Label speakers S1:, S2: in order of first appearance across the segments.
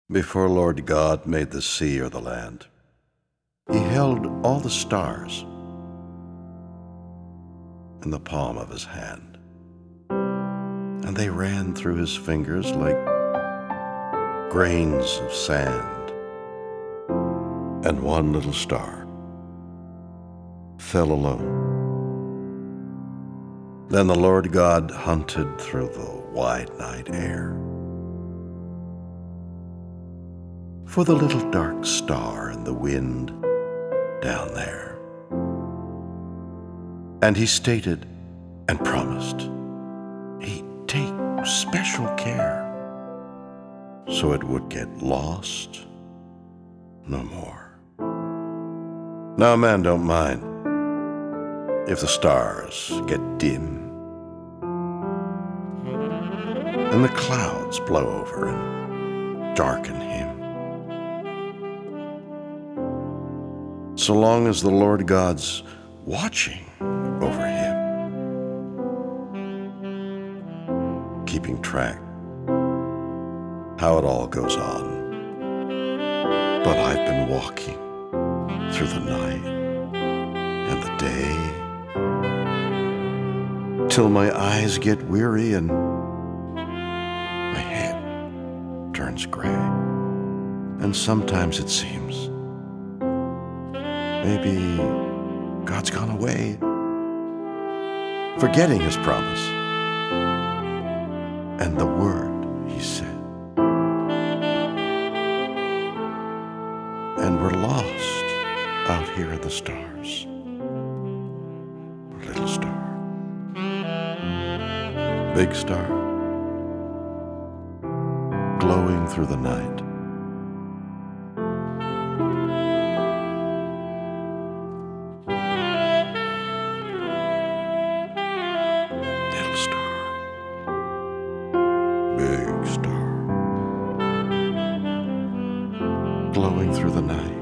S1: Before Lord God made the sea or the land, he held all the stars in the palm of his hand, and they ran through his fingers like grains of sand. And one little star fell alone. Then the Lord God hunted through the wide night air for the little dark star in the wind down there. And he stated and promised he'd take special care so it would get lost no more. Now, man don't mind if the stars get dim and the clouds blow over and darken him. So long as the Lord God's watching over him, keeping track how it all goes on. But I've been walking through the night and the day till my eyes get weary and my head turns gray. And sometimes it seems maybe God's gone away, forgetting his promise and the word he said. And we're lost out here in the stars. Little star, big star, glowing through the night. Little star, big star, glowing through the night.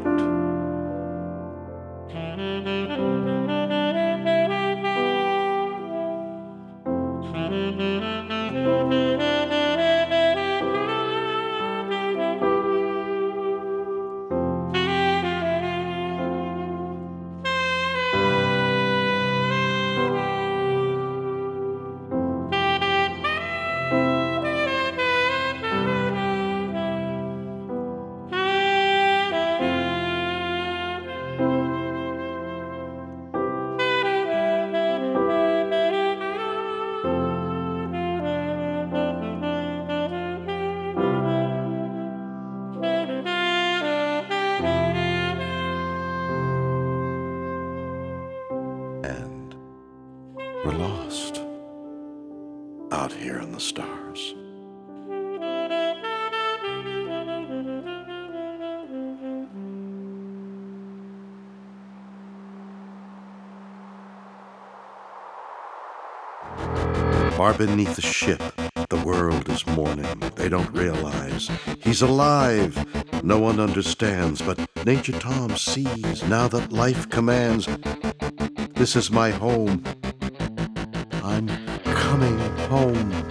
S1: And we're lost out here in the stars. Far beneath the ship, the world is mourning. They don't realize he's alive. No one understands, but Nature Tom sees now that life commands. This is my home. I'm coming home.